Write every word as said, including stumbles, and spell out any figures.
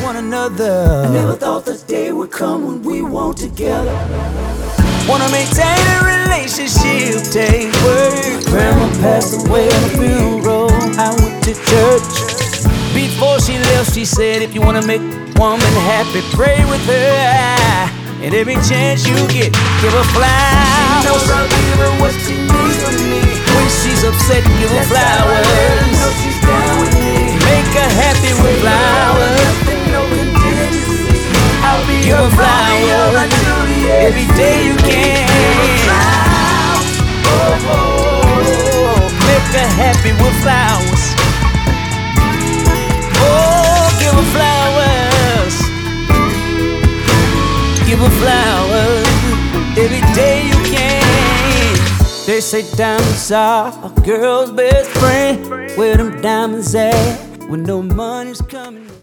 one another. I never thought the day would come when we won't together. Wanna maintain a relationship, take work. Grandma passed away at a funeral. I went to church. Before she left, she said, if you wanna make a woman happy, pray with her. And every chance you get, give her flowers. She knows I'll give her what she needs from me. When she's upset, give her That's how I let her flowers. know she's down with me. Make her happy with flowers. Nothing, no contingency. I'll be Give her your Romeo and flowers Juliet. every day you can. Oh, oh, oh. Make her happy with flowers. Oh, give her flowers. Give her flowers every day you can. They say diamonds are a girl's best friend. Where them diamonds at when no money's coming?